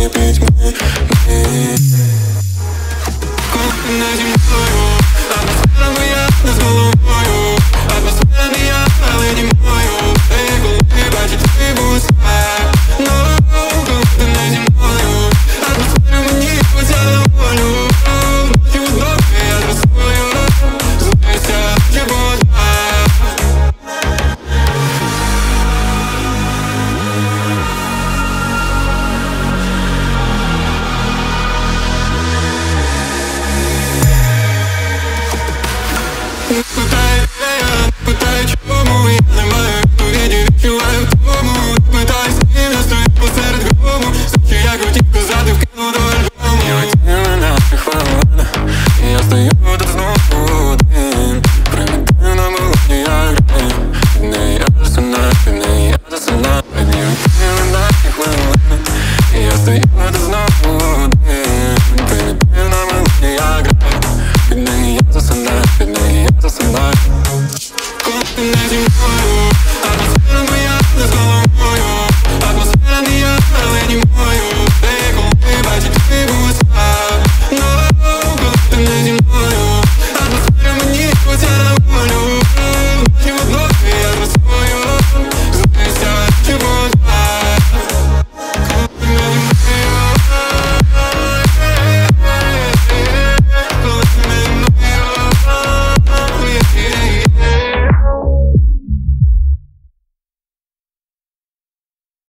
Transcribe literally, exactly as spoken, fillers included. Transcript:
не пітьми. Коли ти наді мною, атмосфера моя не з головою. Атмосфера не я, але не мою. І коли бачить твої вуста, ну, коли ти наді мною, атмосфера мені взяла волю. Ночі у доби я зростую, злися любов. Питаю, я питаю, чому я не маю відповіді, відчуваю втому. Питаю, з ким я стою посеред грому. Сучу, як хотів казати, вкину до альбому. І оціли наші хвилини, і я стою тут знову один. Примітивна мелодія грає, від неї я засинаю, від неї я засинаю. І оціли наші хвилини, і я стою тут